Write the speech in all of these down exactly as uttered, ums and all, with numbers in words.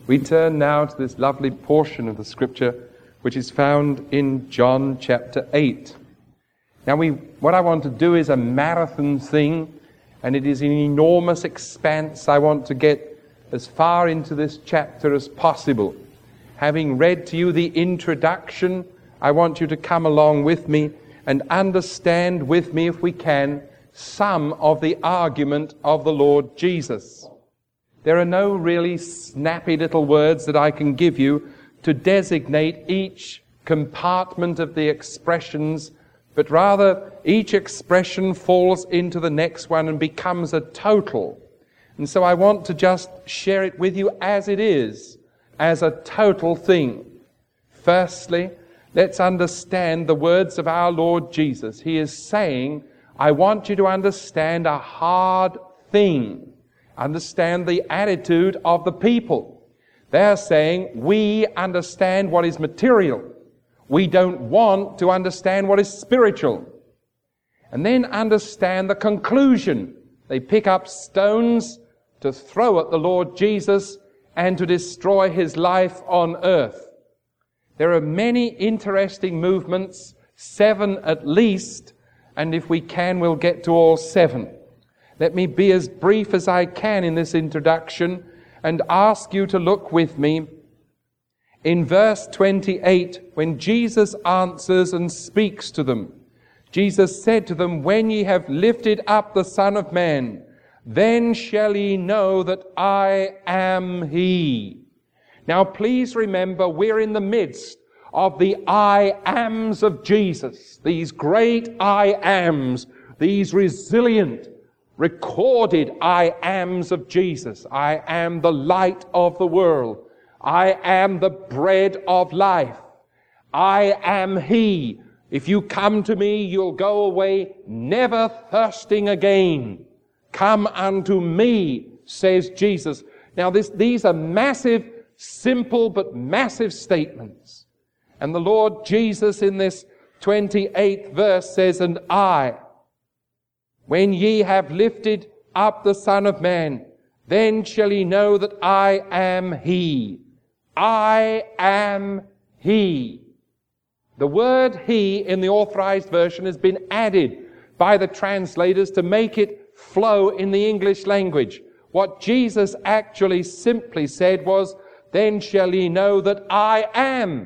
We turn now to this lovely portion of the Scripture which is found in John chapter eight. Now, we, what I want to do is a marathon thing, and it is an enormous expanse. I want to get as far into this chapter as possible. Having read to you the introduction, I want you to come along with me and understand with me, if we can, some of the argument of the Lord Jesus. There are no really snappy little words that I can give you to designate each compartment of the expressions, but rather each expression falls into the next one and becomes a total. And so I want to just share it with you as it is, as a total thing. Firstly, let's understand the words of our Lord Jesus. He is saying, I want you to understand a hard thing. Understand the attitude of the people. They're saying, we understand what is material. We don't want to understand what is spiritual. And then understand the conclusion. They pick up stones to throw at the Lord Jesus and to destroy his life on earth. There are many interesting movements, seven at least, and if we can, we'll get to all seven. Let me be as brief as I can in this introduction and ask you to look with me in verse twenty-eight, when Jesus answers and speaks to them. Jesus said to them, when ye have lifted up the Son of Man, then shall ye know that I am he. Now please remember, we're in the midst of the I ams of Jesus, these great I ams, these resilient, recorded I ams of Jesus. I am the light of the world. I am the bread of life. I am he. If you come to me, you'll go away never thirsting again. Come unto me, says Jesus. Now this, these are massive, simple but massive statements. And the Lord Jesus in this twenty-eighth verse says, and I, when ye have lifted up the Son of Man, then shall ye know that I am he. I am he. The word he in the Authorized Version has been added by the translators to make it flow in the English language. What Jesus actually simply said was, then shall ye know that I am.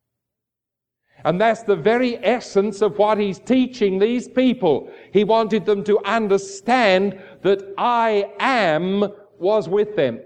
And that's the very essence of what he's teaching these people. He wanted them to understand that I am was with them.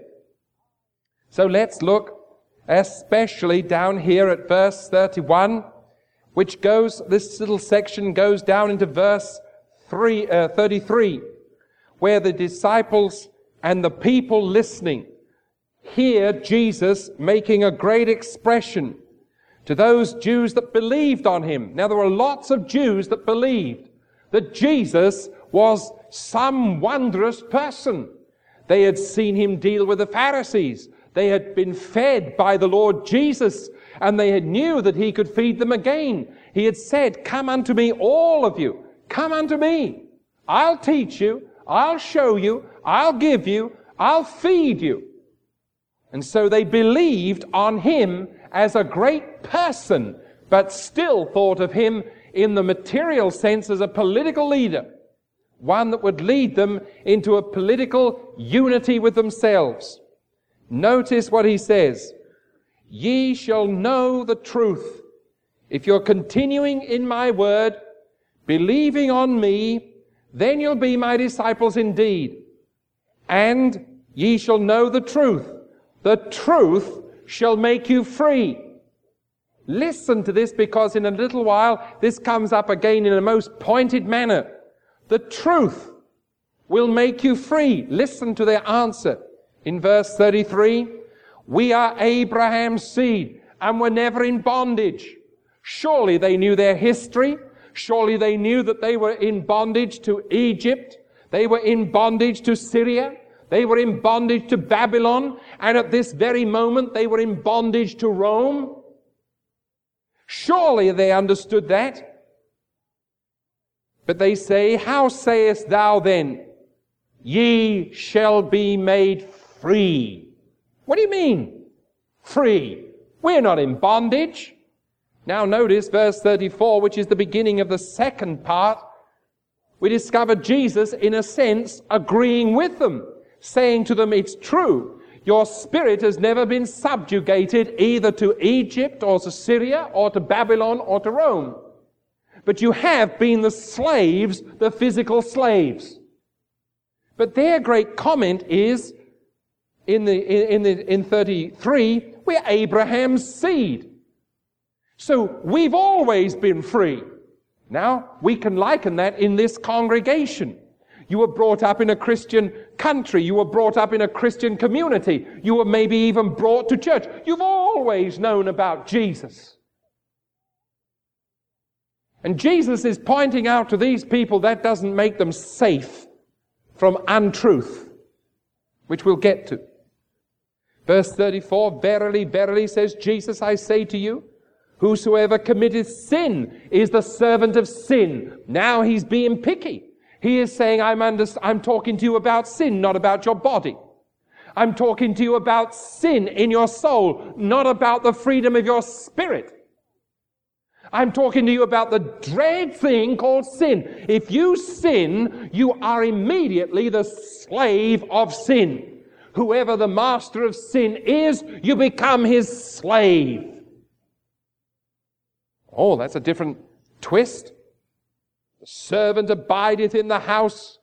So let's look especially down here at verse thirty-one, which goes, this little section goes down into verse three, uh, thirty-three, where the disciples and the people listening hear Jesus making a great expression to those Jews that believed on him. Now, there were lots of Jews that believed that Jesus was some wondrous person. They had seen him deal with the Pharisees. They had been fed by the Lord Jesus, and they had knew that he could feed them again. He had said, come unto me, all of you. Come unto me. I'll teach you. I'll show you. I'll give you. I'll feed you. And so they believed on him as a great person, but still thought of him in the material sense as a political leader, one that would lead them into a political unity with themselves. Notice what he says, ye shall know the truth. If you're continuing in my word, believing on me, then you'll be my disciples indeed. And ye shall know the truth. The truth shall make you free. Listen to this, because in a little while this comes up again in a most pointed manner. The truth will make you free. Listen to their answer. In verse thirty-three, we are Abraham's seed and were never in bondage. Surely they knew their history. Surely they knew that they were in bondage to Egypt. They were in bondage to Syria. They were in bondage to Babylon. And at this very moment they were in bondage to Rome. Surely they understood that. But they say, how sayest thou then, ye shall be made free? What do you mean? free. We're not in bondage. Now notice verse thirty-four, which is the beginning of the second part. We discover Jesus, in a sense, agreeing with them, saying to them, it's true. Your spirit has never been subjugated either to Egypt or to Syria or to Babylon or to Rome. But you have been the slaves, the physical slaves. But their great comment is, in the in the in thirty-three, we're Abraham's seed. So we've always been free. Now, we can liken that in this congregation. You were brought up in a Christian country. You were brought up in a Christian community. You were maybe even brought to church. You've always known about Jesus. And Jesus is pointing out to these people that doesn't make them safe from untruth, which we'll get to. Verse thirty-four, verily, verily, says Jesus, I say to you, whosoever committeth sin is the servant of sin. Now he's being picky. He is saying, I'm, under, I'm talking to you about sin, not about your body. I'm talking to you about sin in your soul, not about the freedom of your spirit. I'm talking to you about the dread thing called sin. If you sin, you are immediately the slave of sin. Whoever the master of sin is, you become his slave. Oh, that's a different twist. The servant abideth in the house,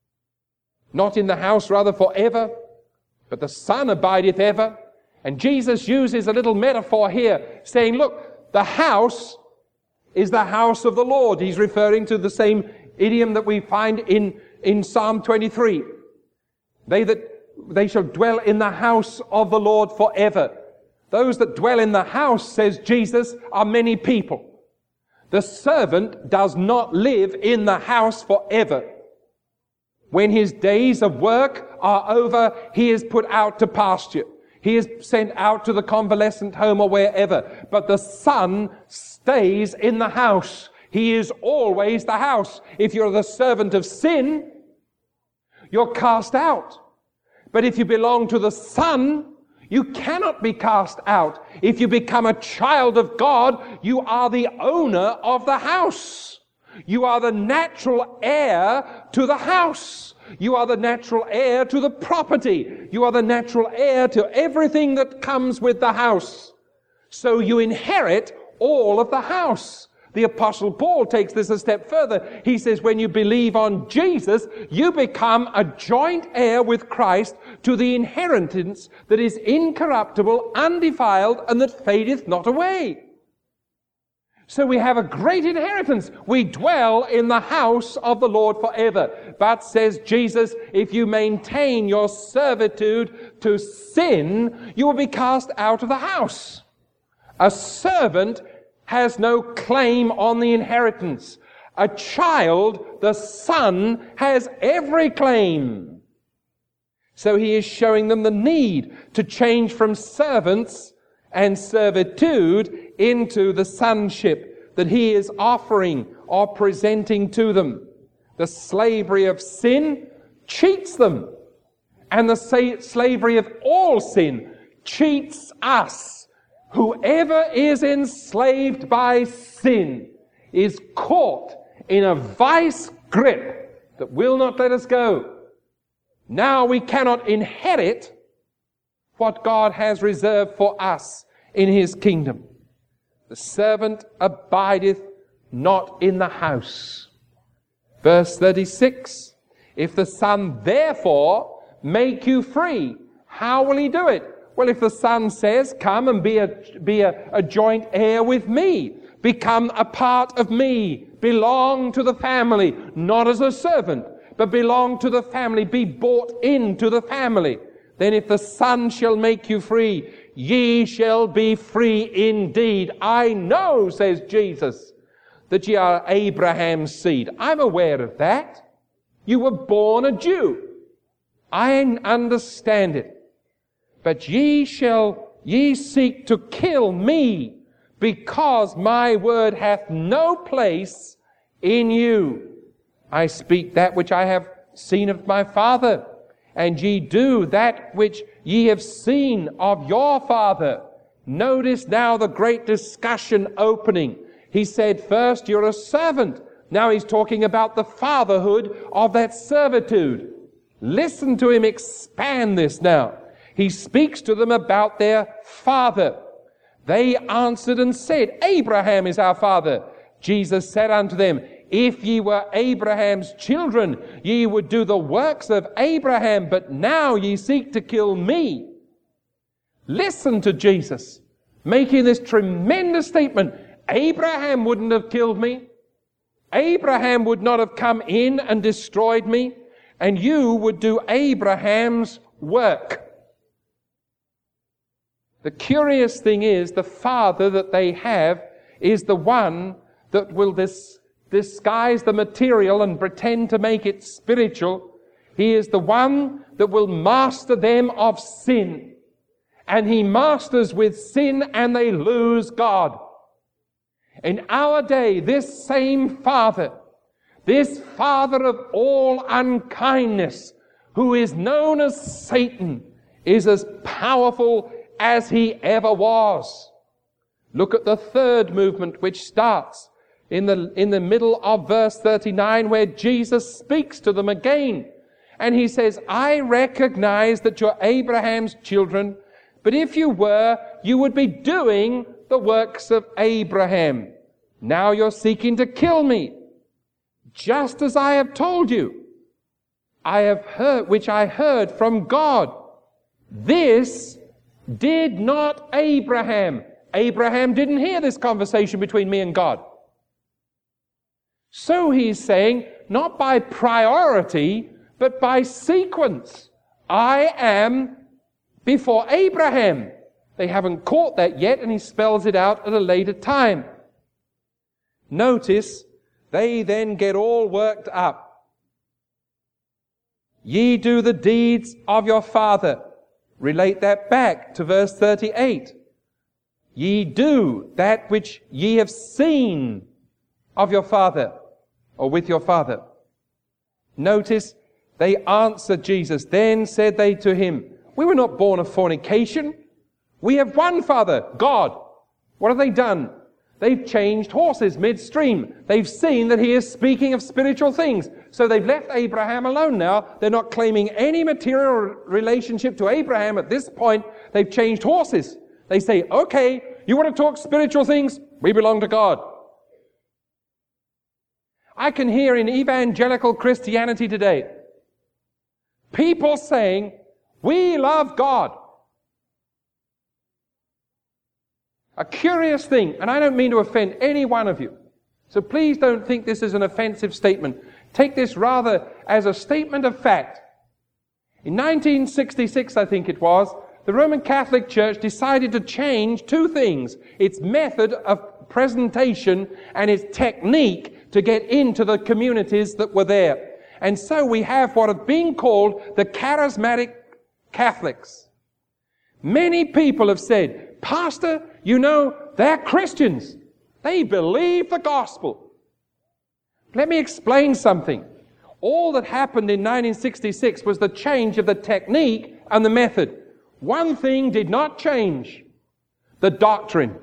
not in the house, rather forever, but the Son abideth ever. And Jesus uses a little metaphor here, saying, look, the house is the house of the Lord. He's referring to the same idiom that we find in, in Psalm twenty-three. They that they shall dwell in the house of the Lord forever. Those that dwell in the house, says Jesus, are many people. The servant does not live in the house forever. When his days of work are over, he is put out to pasture. He is sent out to the convalescent home or wherever. But the son stays in the house. He is always the house. If you're the servant of sin, you're cast out. But if you belong to the Son, you cannot be cast out. If you become a child of God, you are the owner of the house. You are the natural heir to the house. You are the natural heir to the property. You are the natural heir to everything that comes with the house. So you inherit all of the house. The Apostle Paul takes this a step further. He says, when you believe on Jesus, you become a joint heir with Christ to the inheritance that is incorruptible, undefiled, and that fadeth not away. So we have a great inheritance. We dwell in the house of the Lord forever. But, says Jesus, if you maintain your servitude to sin, you will be cast out of the house. A servant has no claim on the inheritance. A child, the son, has every claim. So he is showing them the need to change from servants and servitude into the sonship that he is offering or presenting to them. The slavery of sin cheats them, and the sa- slavery of all sin cheats us. Whoever is enslaved by sin is caught in a vice grip that will not let us go. Now we cannot inherit what God has reserved for us in his kingdom. The servant abideth not in the house. Verse thirty-six, if the Son therefore make you free, how will he do it? Well, if the Son says, come and be a, be a, a joint heir with me, become a part of me, belong to the family, not as a servant, but belong to the family, be bought into the family, then if the Son shall make you free, ye shall be free indeed. I know, says Jesus, that ye are Abraham's seed. I'm aware of that. You were born a Jew. I understand it. But ye shall, ye seek to kill me, because my word hath no place in you. I speak that which I have seen of my Father, and ye do that which ye have seen of your father. Notice now the great discussion opening. He said, first, you're a servant. Now he's talking about the fatherhood of that servitude. Listen to him expand this now. He speaks to them about their father. They answered and said, Abraham is our father. Jesus said unto them, if ye were Abraham's children, ye would do the works of Abraham, but now ye seek to kill me. Listen to Jesus making this tremendous statement. Abraham wouldn't have killed me. Abraham would not have come in and destroyed me. And you would do Abraham's work. The curious thing is, the father that they have is the one that will dis- disguise the material and pretend to make it spiritual. He is the one that will master them of sin. And he masters with sin and they lose God. In our day, this same father, this father of all unkindness, who is known as Satan, is as powerful as he ever was. Look at the third movement, which starts in the, in the middle of verse thirty-nine, where Jesus speaks to them again. And he says, I recognize that you're Abraham's children, but if you were, you would be doing the works of Abraham. Now you're seeking to kill me, just as I have told you. I have heard, which I heard from God. This did not Abraham. Abraham didn't hear this conversation between me and God. So he's saying, not by priority, but by sequence. I am before Abraham. They haven't caught that yet, and he spells it out at a later time. Notice, they then get all worked up. Ye do the deeds of your father. Relate that back to verse thirty-eight. Ye do that which ye have seen of your father, or with your father. Notice, they answered Jesus. Then said they to him, we were not born of fornication. We have one Father, God. What have they done? They've changed horses midstream. They've seen that he is speaking of spiritual things. So they've left Abraham alone now. They're not claiming any material relationship to Abraham at this point. They've changed horses. They say, okay, you want to talk spiritual things? We belong to God. I can hear in evangelical Christianity today people saying, we love God. A curious thing, and I don't mean to offend any one of you, so please don't think this is an offensive statement. Take this rather as a statement of fact. In nineteen sixty-six, I think it was, the Roman Catholic Church decided to change two things: its method of presentation and its technique to get into the communities that were there. And so we have what have been called the charismatic Catholics. Many people have said, Pastor, you know, they're Christians. They believe the gospel. Let me explain something. All that happened in nineteen sixty-six was the change of the technique and the method. One thing did not change: the doctrine.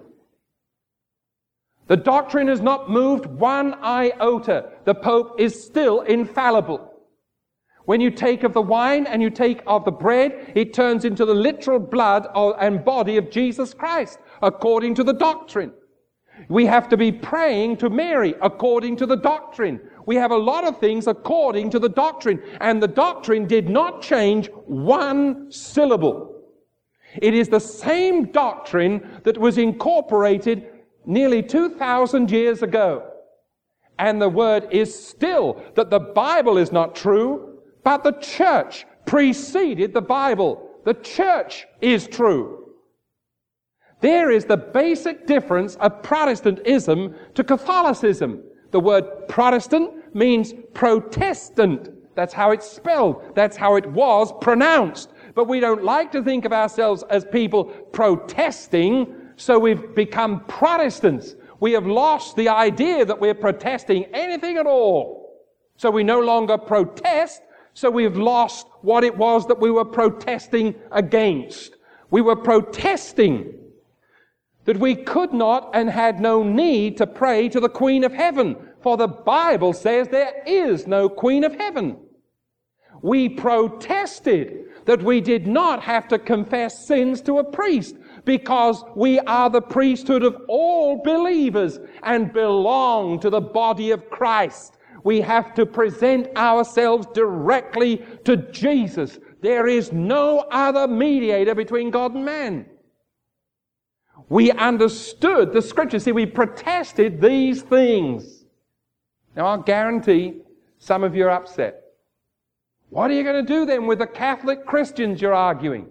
The doctrine has not moved one iota. The Pope is still infallible. When you take of the wine and you take of the bread, it turns into the literal blood and body of Jesus Christ, according to the doctrine. We have to be praying to Mary, according to the doctrine. We have a lot of things according to the doctrine, and the doctrine did not change one syllable. It is the same doctrine that was incorporated nearly two thousand years ago. And the word is still that the Bible is not true, but the church preceded the Bible. The church is true. There is the basic difference of Protestantism to Catholicism. The word Protestant means Protestant. That's how it's spelled. That's how it was pronounced. But we don't like to think of ourselves as people protesting, so we've become Protestants. We have lost the idea that we're protesting anything at all. So we no longer protest, so we've lost what it was that we were protesting against. We were protesting that we could not and had no need to pray to the Queen of Heaven, for the Bible says there is no Queen of Heaven. We protested that we did not have to confess sins to a priest, because we are the priesthood of all believers and belong to the body of Christ. We have to present ourselves directly to Jesus. There is no other mediator between God and man. We understood the Scriptures. See, we protested these things. Now, I'll guarantee some of you are upset. What are you going to do then with the Catholic Christians you're arguing?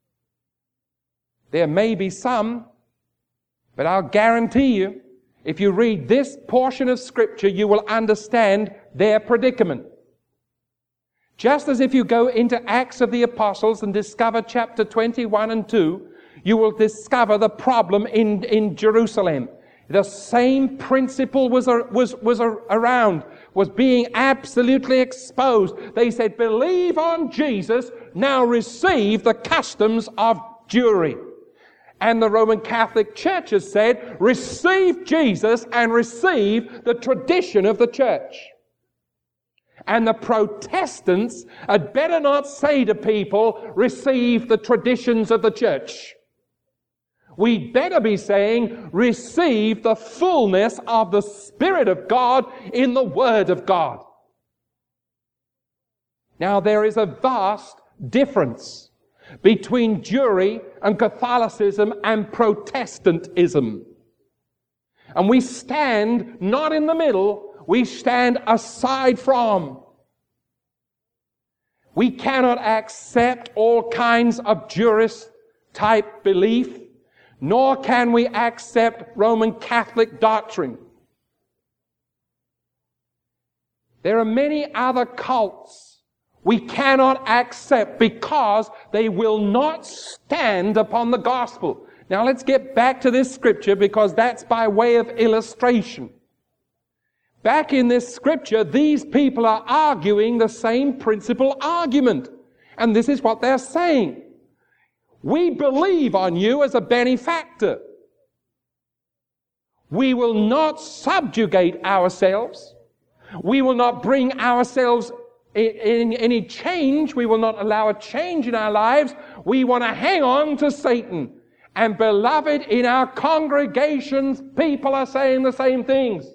There may be some, but I'll guarantee you, if you read this portion of Scripture, you will understand their predicament. Just as if you go into Acts of the Apostles and discover chapter twenty-one and two, you will discover the problem in, in Jerusalem. The same principle was, was, was around, was being absolutely exposed. They said, believe on Jesus, now receive the customs of Jewry. And the Roman Catholic churches said, receive Jesus and receive the tradition of the church. And the Protestants had better not say to people, receive the traditions of the church. We'd better be saying, receive the fullness of the Spirit of God in the Word of God. Now, there is a vast difference between Jewry and Catholicism and Protestantism. And we stand not in the middle, we stand aside from. We cannot accept all kinds of Jurist-type belief, nor can we accept Roman Catholic doctrine. There are many other cults we cannot accept because they will not stand upon the gospel. Now let's get back to this scripture, because that's by way of illustration. Back in this scripture, these people are arguing the same principal argument. And this is what they're saying. We believe on you as a benefactor. We will not subjugate ourselves. We will not bring ourselves in any change. We will not allow a change in our lives. We want to hang on to Satan. And beloved, in our congregations, people are saying the same things.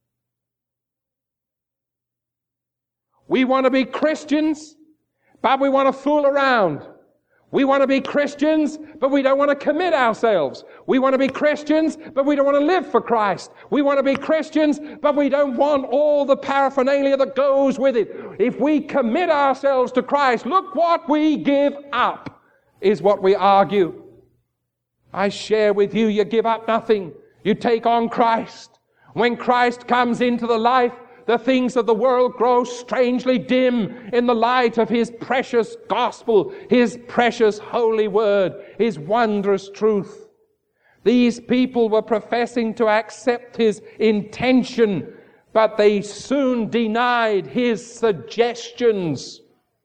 We want to be Christians, but we want to fool around. We want to be Christians, but we don't want to commit ourselves. We want to be Christians, but we don't want to live for Christ. We want to be Christians, but we don't want all the paraphernalia that goes with it. If we commit ourselves to Christ, look what we give up, is what we argue. I share with you, you give up nothing. You take on Christ. When Christ comes into the life, the things of the world grow strangely dim in the light of His precious gospel, His precious holy word, His wondrous truth. These people were professing to accept His intention, but they soon denied His suggestions.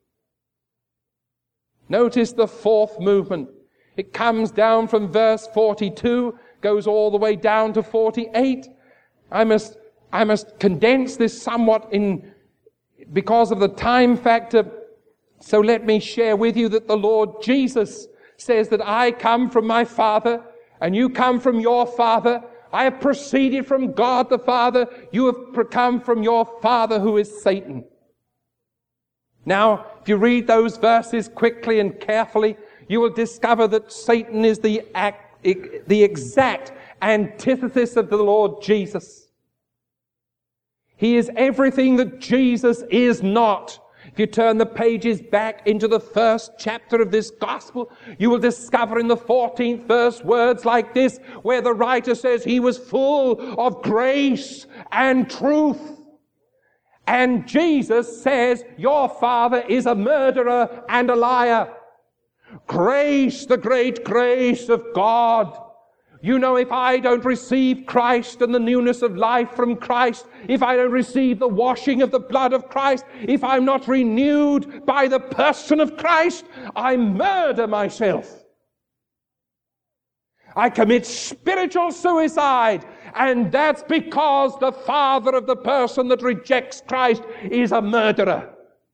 Notice the fourth movement. It comes down from verse forty-two, goes all the way down to forty-eight. I must I must condense this somewhat in because of the time factor. So let me share with you that the Lord Jesus says that I come from my Father and you come from your father. I have proceeded from God the Father. You have come from your father, who is Satan. Now, if you read those verses quickly and carefully, you will discover that Satan is the, act, the exact antithesis of the Lord Jesus. He is everything that Jesus is not. If you turn the pages back into the first chapter of this gospel, you will discover in the fourteenth verse words like this, where the writer says he was full of grace and truth. And Jesus says, your father is a murderer and a liar. Grace, the great grace of God. You know, if I don't receive Christ and the newness of life from Christ, if I don't receive the washing of the blood of Christ, if I'm not renewed by the person of Christ, I murder myself. I commit spiritual suicide. And that's because the father of the person that rejects Christ is a murderer.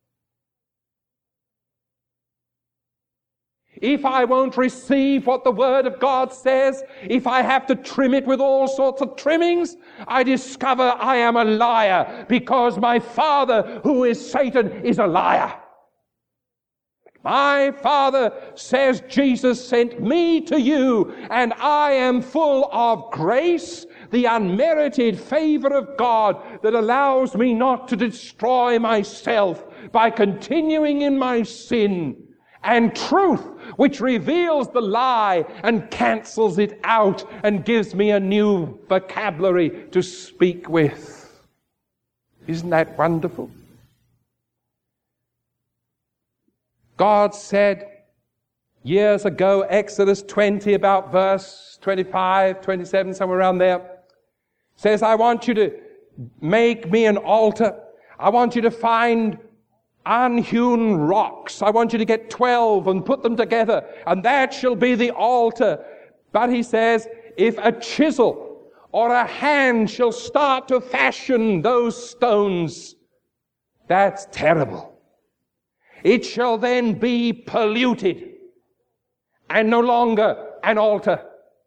If I won't receive what the Word of God says, if I have to trim it with all sorts of trimmings, I discover I am a liar, because my father, who is Satan, is a liar. My Father says Jesus sent me to you, and I am full of grace, the unmerited favor of God that allows me not to destroy myself by continuing in my sin, and truth, which reveals the lie and cancels it out and gives me a new vocabulary to speak with. Isn't that wonderful? God said years ago, Exodus twenty, about verse twenty-five, twenty-seven, somewhere around there, says, I want you to make me an altar. I want you to find unhewn rocks. I want you to get twelve and put them together, and that shall be the altar. But he says, if a chisel or a hand shall start to fashion those stones, that's terrible. It shall then be polluted and no longer an altar.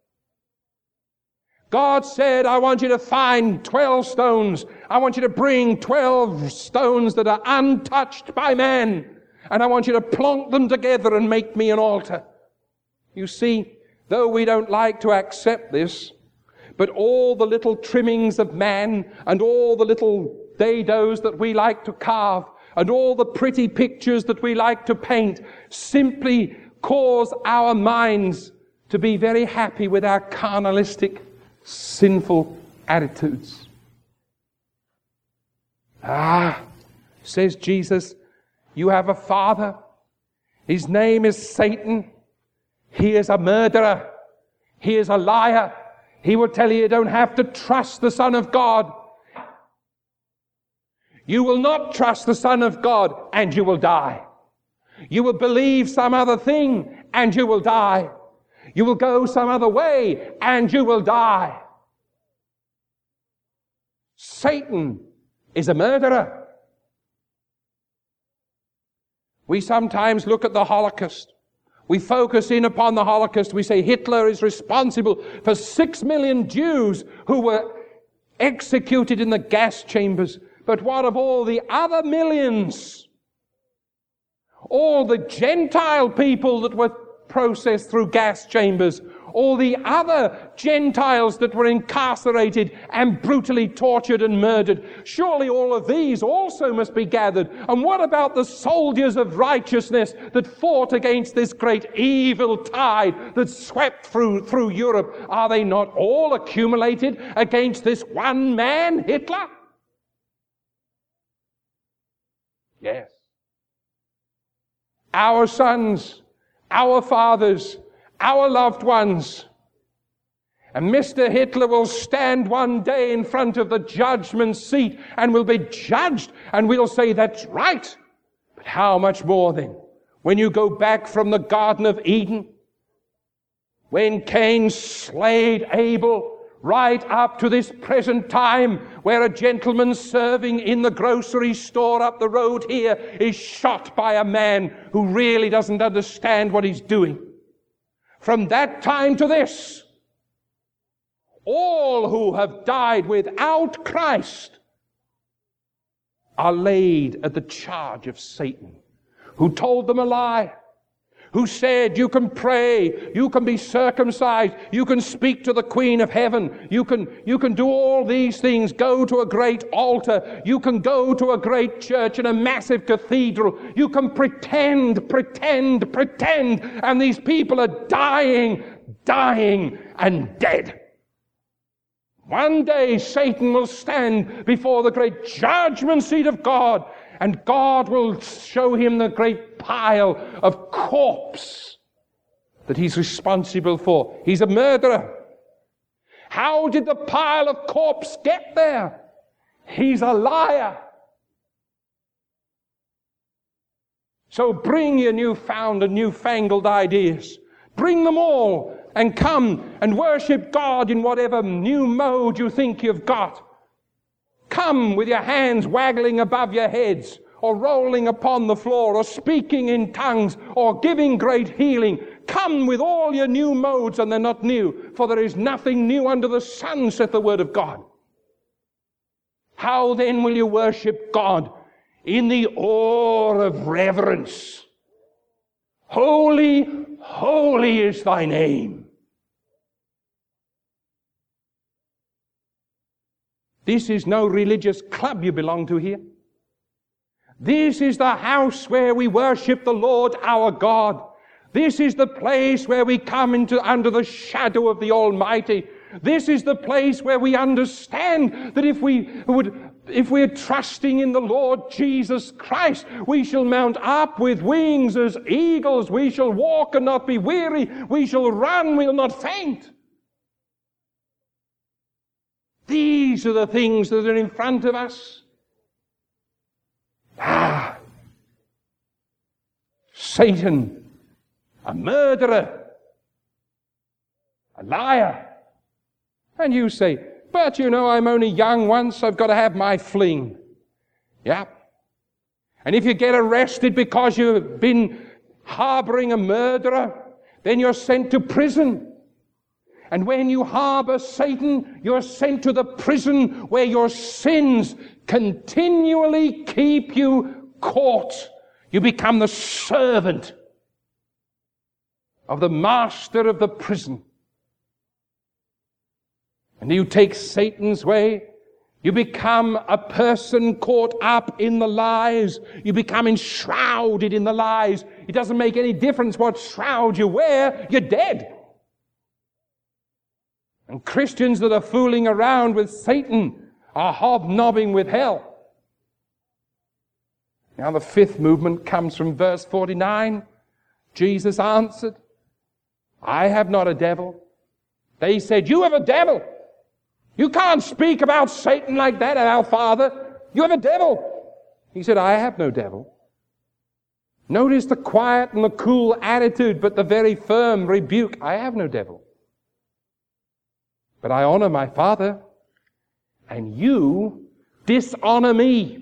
God said, I want you to find twelve stones. I want you to bring twelve stones that are untouched by man. And I want you to plonk them together and make me an altar. You see, though we don't like to accept this, but all the little trimmings of man and all the little dados that we like to carve and all the pretty pictures that we like to paint simply cause our minds to be very happy with our carnalistic, sinful attitudes. Ah, says Jesus, you have a father. His name is Satan. He is a murderer. He is a liar. He will tell you you don't have to trust the Son of God. You will not trust the Son of God and you will die. You will believe some other thing and you will die. You will go some other way and you will die. Satan is a murderer. We sometimes look at the Holocaust. We focus in upon the Holocaust. We say Hitler is responsible for six million Jews who were executed in the gas chambers. But what of all the other millions? All the Gentile people that were processed through gas chambers, all the other Gentiles that were incarcerated and brutally tortured and murdered. Surely all of these also must be gathered. And what about the soldiers of righteousness that fought against this great evil tide that swept through, through Europe? Are they not all accumulated against this one man, Hitler? Yes. Our sons, our fathers, our loved ones. And Mister Hitler will stand one day in front of the judgment seat and will be judged, and we'll say, that's right. But how much more then? When you go back from the Garden of Eden, when Cain slayed Abel, right up to this present time, where a gentleman serving in the grocery store up the road here is shot by a man who really doesn't understand what he's doing. From that time to this, all who have died without Christ are laid at the charge of Satan, who told them a lie, who said, you can pray, you can be circumcised, you can speak to the Queen of Heaven, you can, you can do all these things, go to a great altar, you can go to a great church and a massive cathedral, you can pretend, pretend, pretend, and these people are dying, dying, and dead. One day Satan will stand before the great judgment seat of God, and God will show him the great pile of corpse that he's responsible for. He's a murderer. How did the pile of corpse get there? He's a liar. So bring your newfound and newfangled ideas. Bring them all. and come and worship God in whatever new mode you think you've got. Come with your hands waggling above your heads, or rolling upon the floor, or speaking in tongues, or giving great healing. Come with all your new modes, and they're not new, for there is nothing new under the sun, saith the word of God. How then will you worship God? In the awe of reverence. Holy, holy is thy name. This is no religious club you belong to here. This is the house where we worship the Lord our God. This is the place where we come into under the shadow of the Almighty. This is the place where we understand that if we would, if we're trusting in the Lord Jesus Christ, we shall mount up with wings as eagles. We shall walk and not be weary. We shall run, we'll not faint. These are the things that are in front of us. Ah, Satan, a murderer, a liar. And you say, but you know, I'm only young once, I've got to have my fling. Yeah. And if you get arrested because you've been harboring a murderer, then you're sent to prison. And when you harbor Satan, you're sent to the prison where your sins continually keep you caught. You become the servant of the master of the prison. And you take Satan's way. You become a person caught up in the lies. You become enshrouded in the lies. It doesn't make any difference what shroud you wear. You're dead. And Christians that are fooling around with Satan are hobnobbing with hell. Now the fifth movement comes from verse forty-nine. Jesus answered, I have not a devil. They said, you have a devil. You can't speak about Satan like that, our Father. You have a devil. He said, I have no devil. Notice the quiet and the cool attitude, but the very firm rebuke. I have no devil. But I honor my Father, and you dishonor me.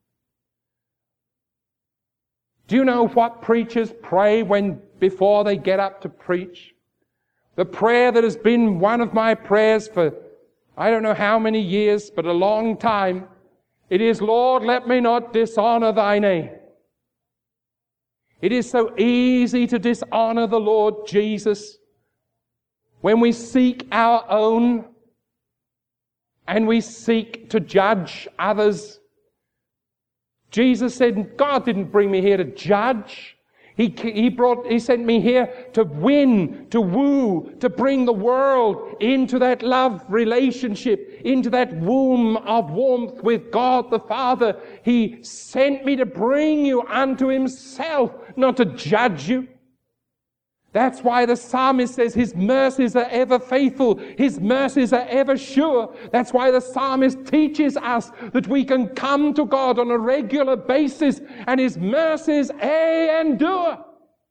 Do you know what preachers pray when before they get up to preach? The prayer that has been one of my prayers for I don't know how many years, but a long time. It is, Lord, let me not dishonor thy name. It is so easy to dishonor the Lord Jesus when we seek our own and we seek to judge others. Jesus said, God didn't bring me here to judge. He, he brought, he sent me here to win, to woo, to bring the world into that love relationship, into that womb of warmth with God the Father. He sent me to bring you unto himself, not to judge you. That's why the psalmist says his mercies are ever faithful. His mercies are ever sure. That's why the psalmist teaches us that we can come to God on a regular basis and his mercies aye endure.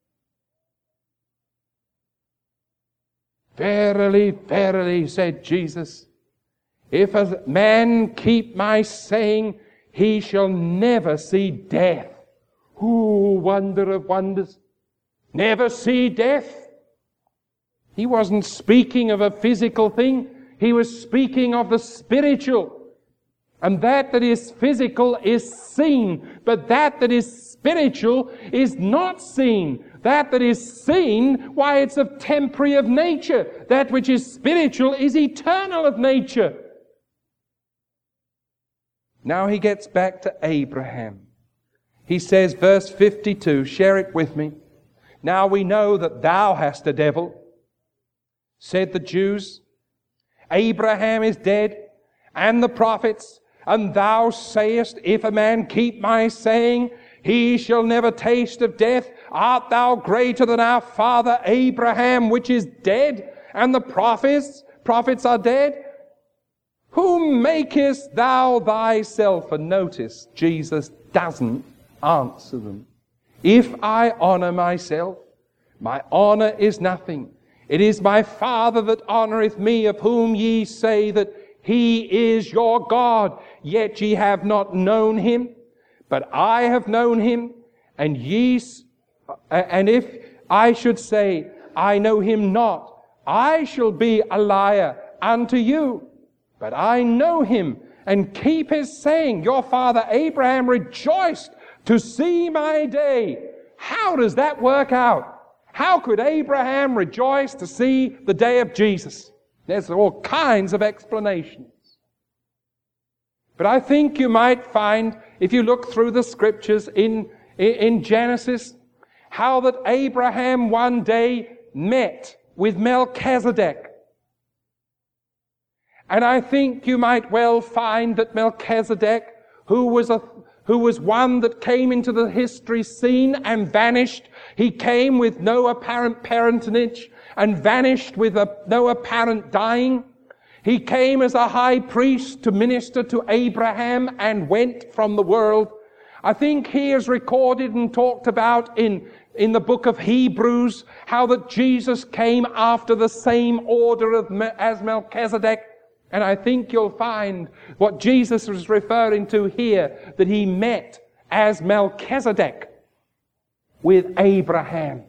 Verily, verily, said Jesus, if a man keep my saying, he shall never see death. Ooh, wonder of wonders. Never see death. He wasn't speaking of a physical thing. He was speaking of the spiritual. And that that is physical is seen. But that that is spiritual is not seen. That that is seen, why, it's of temporary of nature. That which is spiritual is eternal of nature. Now he gets back to Abraham. He says, verse fifty-two, share it with me. Now we know that thou hast a devil, said the Jews. Abraham is dead, and the prophets, and thou sayest, if a man keep my saying, he shall never taste of death. Art thou greater than our father Abraham, which is dead, and the prophets, prophets are dead? Whom makest thou thyself? And notice, Jesus doesn't answer them. If I honor myself, my honor is nothing. It is my Father that honoureth me, of whom ye say that he is your God, yet ye have not known him. But I have known him, and ye, and if I should say, I know him not, I shall be a liar unto you. But I know him, and keep his saying. Your father Abraham rejoiced to see my day. How does that work out? How could Abraham rejoice to see the day of Jesus? There's all kinds of explanations. But I think you might find, if you look through the scriptures in, in Genesis, how that Abraham one day met with Melchizedek. And I think you might well find that Melchizedek, who was a who was one that came into the history scene and vanished, he came with no apparent parentage and vanished with a, no apparent dying. He came as a high priest to minister to Abraham and went from the world. I think he is recorded and talked about in, in the book of Hebrews, how that Jesus came after the same order of, as Melchizedek. And I think you'll find what Jesus was referring to here, that he met as Melchizedek with Abraham.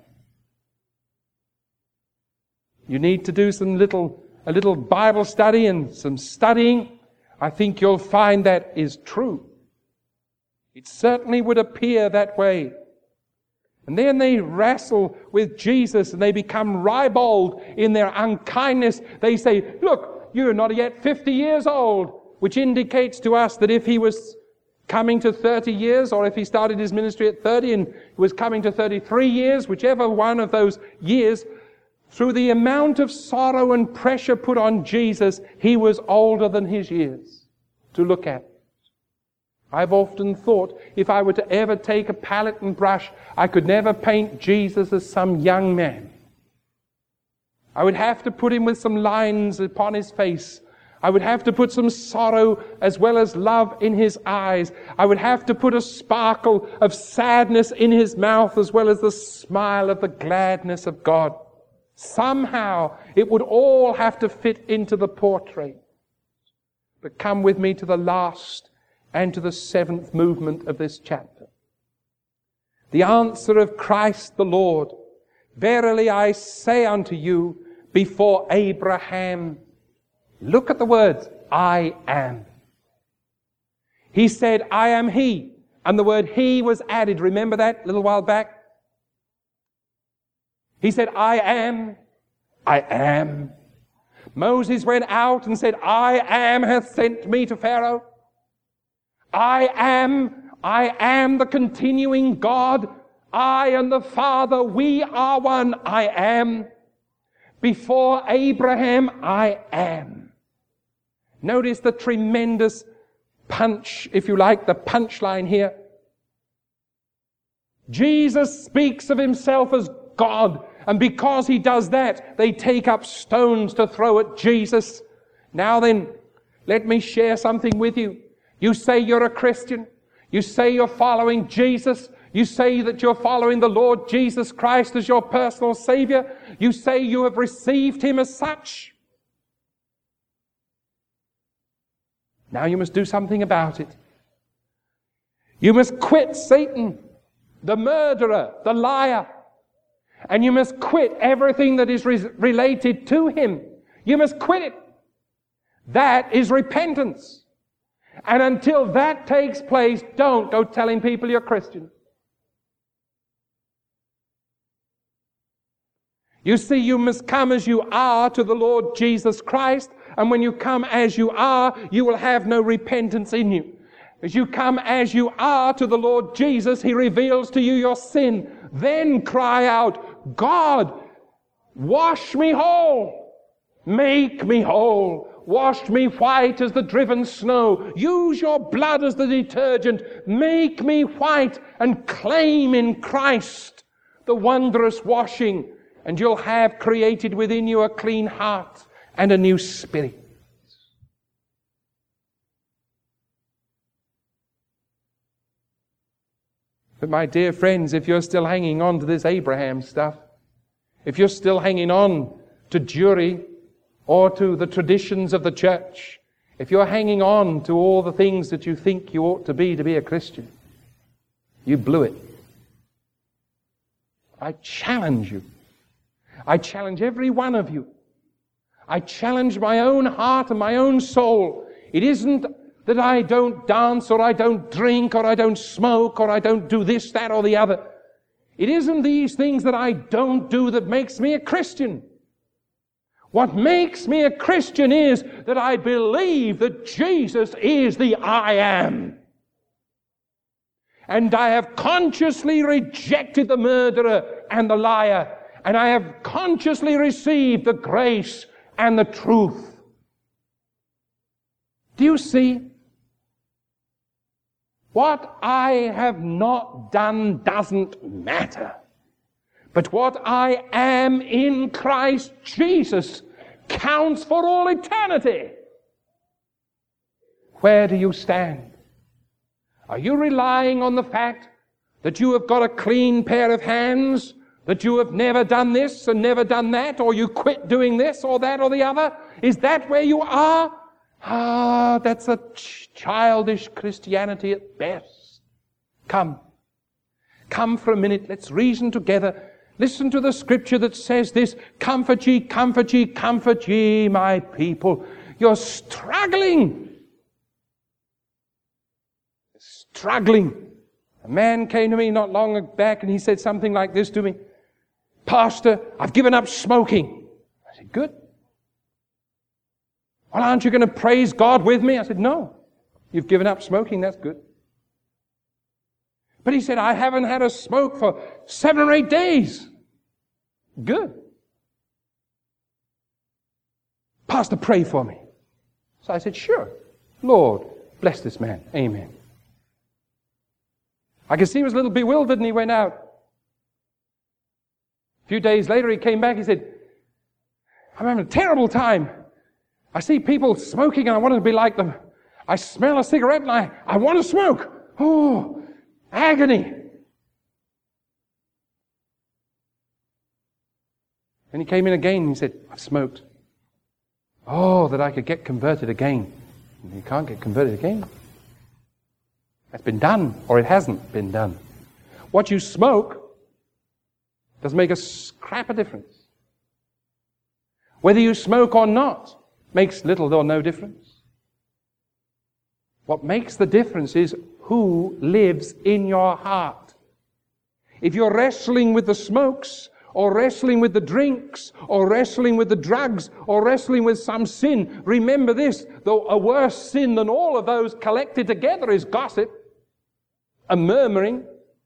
You need to do some little, a little Bible study and some studying. I think you'll find that is true. It certainly would appear that way. And then they wrestle with Jesus and they become ribald in their unkindness. They say, look, you're not yet fifty years old, which indicates to us that if he was coming to thirty years, or if he started his ministry at thirty and was coming to thirty-three years, whichever one of those years, through the amount of sorrow and pressure put on Jesus, he was older than his years to look at. I've often thought, if I were to ever take a palette and brush, I could never paint Jesus as some young man. I would have to put him with some lines upon his face. I would have to put some sorrow as well as love in his eyes. I would have to put a sparkle of sadness in his mouth as well as the smile of the gladness of God. Somehow it would all have to fit into the portrait. But come with me to the last and to the seventh movement of this chapter. The answer of Christ the Lord. Verily I say unto you, before Abraham, look at the words, I am. He said, I am he. And the word he was added. Remember that a little while back? He said, I am. I am. Moses went out and said, I am hath sent me to Pharaoh. I am. I am the continuing God. I and the Father, we are one. I am. Before Abraham, I am. Notice the tremendous punch, if you like, the punchline here. Jesus speaks of himself as God, and because he does that, they take up stones to throw at Jesus. Now then, let me share something with you. You say you're a Christian. You say you're following Jesus. You say that you're following the Lord Jesus Christ as your personal Savior. You say you have received him as such. Now you must do something about it. You must quit Satan, the murderer, the liar. And you must quit everything that is re- related to him. You must quit it. That is repentance. And until that takes place, don't go telling people you're Christian. You see, you must come as you are to the Lord Jesus Christ, and when you come as you are, you will have no repentance in you. As you come as you are to the Lord Jesus, he reveals to you your sin. Then cry out, God, wash me whole. Make me whole. Wash me white as the driven snow. Use your blood as the detergent. Make me white, and claim in Christ the wondrous washing, and you'll have created within you a clean heart and a new spirit. But my dear friends, if you're still hanging on to this Abraham stuff, if you're still hanging on to Jewry or to the traditions of the church, if you're hanging on to all the things that you think you ought to be to be a Christian, you blew it. I challenge you. I challenge every one of you. I challenge my own heart and my own soul. It isn't that I don't dance or I don't drink or I don't smoke or I don't do this, that or the other. It isn't these things that I don't do that makes me a Christian. What makes me a Christian is that I believe that Jesus is the I am. And I have consciously rejected the murderer and the liar. And I have consciously received the grace and the truth. Do you see? What I have not done doesn't matter. But what I am in Christ Jesus counts for all eternity. Where do you stand? Are you relying on the fact that you have got a clean pair of hands, that you have never done this and never done that, or you quit doing this or that or the other? Is that where you are? Ah, that's a ch- childish Christianity at best. Come. Come for a minute. Let's reason together. Listen to the scripture that says this: comfort ye, comfort ye, comfort ye, my people. You're struggling. Struggling. A man came to me not long back and he said something like this to me: Pastor, I've given up smoking. I said, good. Well, aren't you going to praise God with me? I said, no. You've given up smoking, that's good. But he said, I haven't had a smoke for seven or eight days. Good. Pastor, pray for me. So I said, sure. Lord, bless this man. Amen. I could see he was a little bewildered and he went out. A few days later he came back, he said, I'm having a terrible time. I see people smoking and I want to be like them. I smell a cigarette and I, I want to smoke. Oh, agony. And he came in again and he said, I've smoked. Oh, that I could get converted again. And you can't get converted again. That's been done, or it hasn't been done. What you smoke doesn't make a scrap of difference. Whether you smoke or not makes little or no difference. What makes the difference is who lives in your heart. If you're wrestling with the smokes, or wrestling with the drinks, or wrestling with the drugs, or wrestling with some sin, remember this: though a worse sin than all of those collected together is gossip, a murmuring.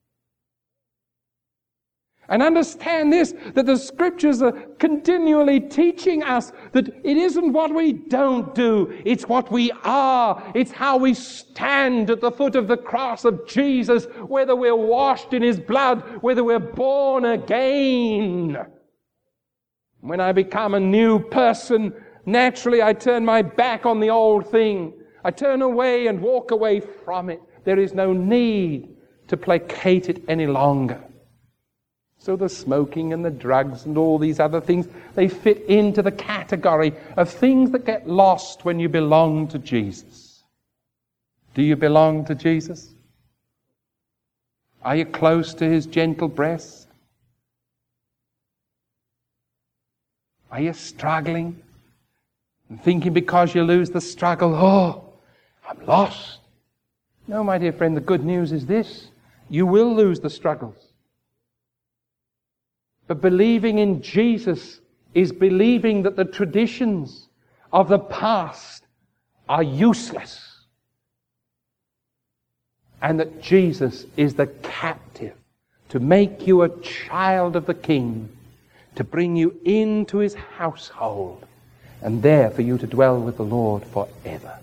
And understand this, that the scriptures are continually teaching us that it isn't what we don't do, it's what we are. It's how we stand at the foot of the cross of Jesus, whether we're washed in His blood, whether we're born again. When I become a new person, naturally I turn my back on the old thing. I turn away and walk away from it. There is no need to placate it any longer. So the smoking and the drugs and all these other things, they fit into the category of things that get lost when you belong to Jesus. Do you belong to Jesus? Are you close to His gentle breast? Are you struggling and thinking because you lose the struggle, oh, I'm lost? No, my dear friend, the good news is this: you will lose the struggles. But believing in Jesus is believing that the traditions of the past are useless, and that Jesus is the captive to make you a child of the King, to bring you into His household, and there for you to dwell with the Lord forever.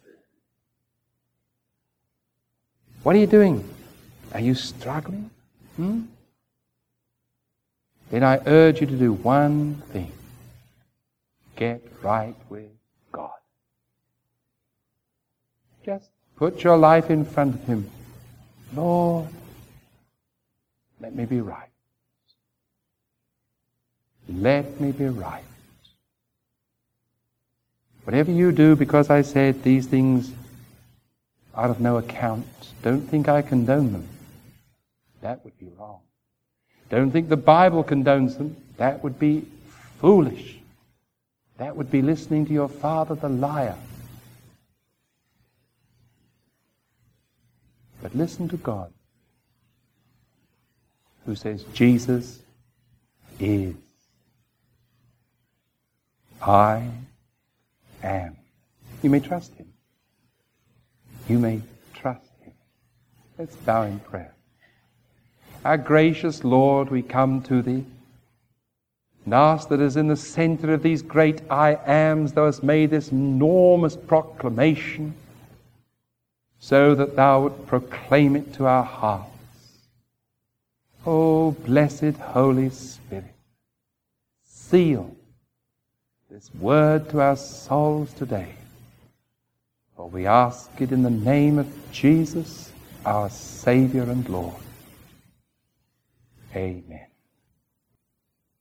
What are you doing? Are you struggling? Hmm? Then I urge you to do one thing. Get right with God. Just put your life in front of Him. Lord, let me be right. Let me be right. Whatever you do, because I said these things are of no account, don't think I condone them. That would be wrong. Don't think the Bible condones them. That would be foolish. That would be listening to your father, the liar. But listen to God, who says Jesus is. I am. You may trust him. You may trust him. Let's bow in prayer. Our gracious Lord, we come to thee and ask that as in the center of these great I ams thou hast made this enormous proclamation, so that thou would proclaim it to our hearts. O blessed Holy Spirit, seal this word to our souls today. For we ask it in the name of Jesus, our Savior and Lord. Amen.